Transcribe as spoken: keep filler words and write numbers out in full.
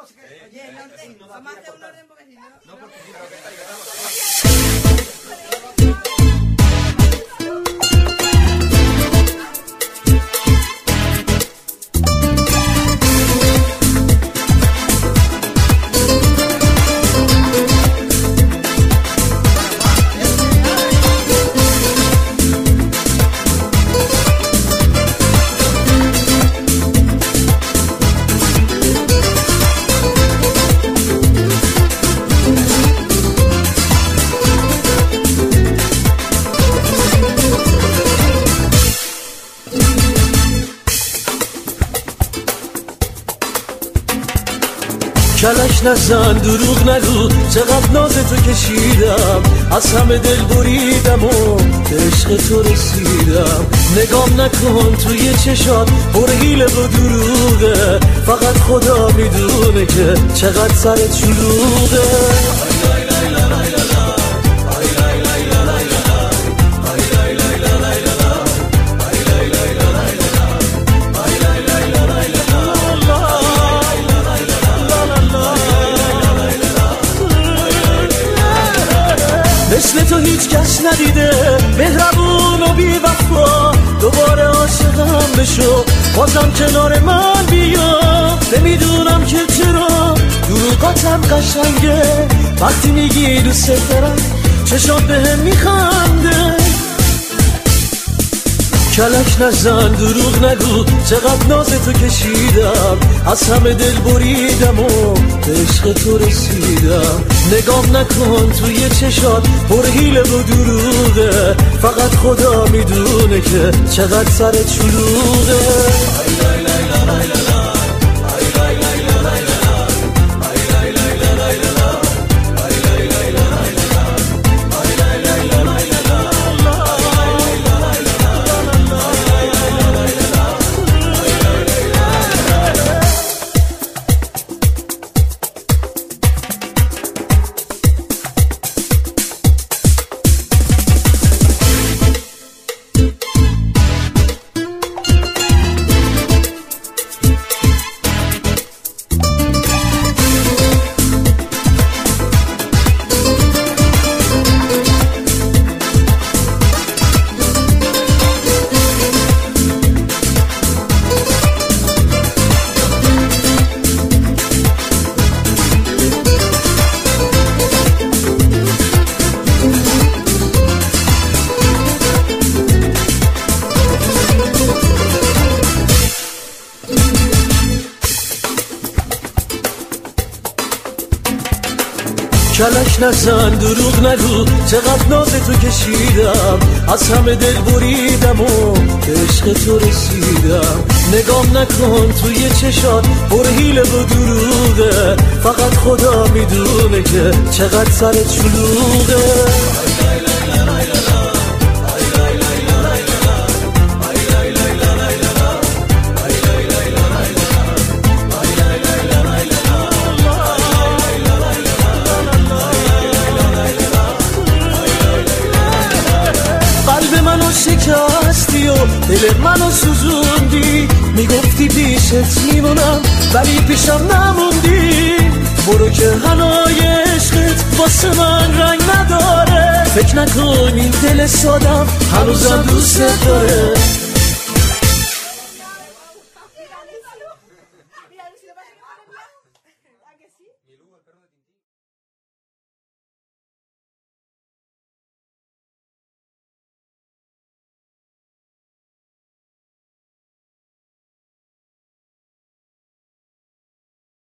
Oye, el orden, vamos a hacer un orden porque si no... No, porque si no, que está کلش نزن دروغ نگو چقدر ناز تو کشیدم از همه دل بریدم و به عشق تو رسیدم نگام نکن توی چشات پر حیله و دروغه فقط خدا میدونه که چقدر سرت شلوغه مثل تو هیچ کس ندیده مهربون و بی وفا دوباره عاشقم بشو بازم کنار من بیا نمیدونم که چرا دروغاتم قشنگه وقتی میگی دوست دارم چشات بهم میخنده کلک نزن دروغ نگو چقدر ناز تو کشیدم از همه دل بریدم و به عشق تو رسیدم نگام نکن توی چشات پر حیله و دروغه فقط خدا میدونه که چقدر سرت شلوغه کلک نزن دروغ نگو چقدر ناز تو کشیدم از همه دل بریدم و به عشق تو رسیدم نگام نکن توی چشات پر حیله و دروغه فقط خدا میدونه که چقدر سرت شلوغه شکستی و دل منو سوزوندی میگفتی پیشت میمونم ولی پیشم نموندی برو که هنای عشقت واسه من رنگ نداره فکر نکن این دل سادم هنوزم دوست داره